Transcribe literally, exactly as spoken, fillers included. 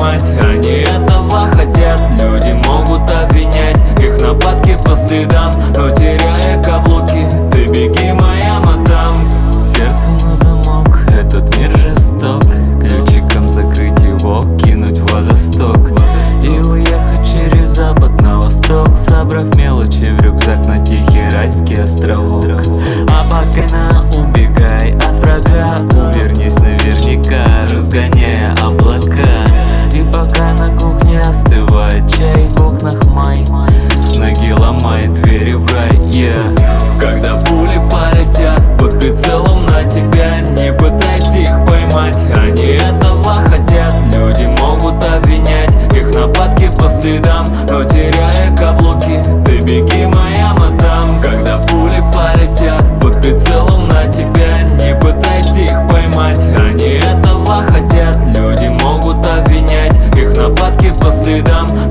поймать. Они этого хотят, люди могут обвинять их нападки по следам, но теряя каблуки, ты беги, моя мадам. Сердце на замок, этот мир жесток. Ключиком закрыть его, кинуть в водосток и уехать через запад на восток, собрав мелочи в рюкзак на тихий райский островок. А пока на убегай от врага, увернись наверняка, разгоняя облака. И пока на кухне остывает чай, в окнах май, с ноги ломай двери в рай, yeah. Когда пули полетят под прицелом на тебя, не пытайся их поймать. Они этого хотят, люди могут обвинять их нападки по следам, но теряя каблуки, ты беги, моя мадам. Когда пули полетят под прицелом на тебя, не пытайся их поймать. Они этого хотят, люди могут обвинять их нападки по следам,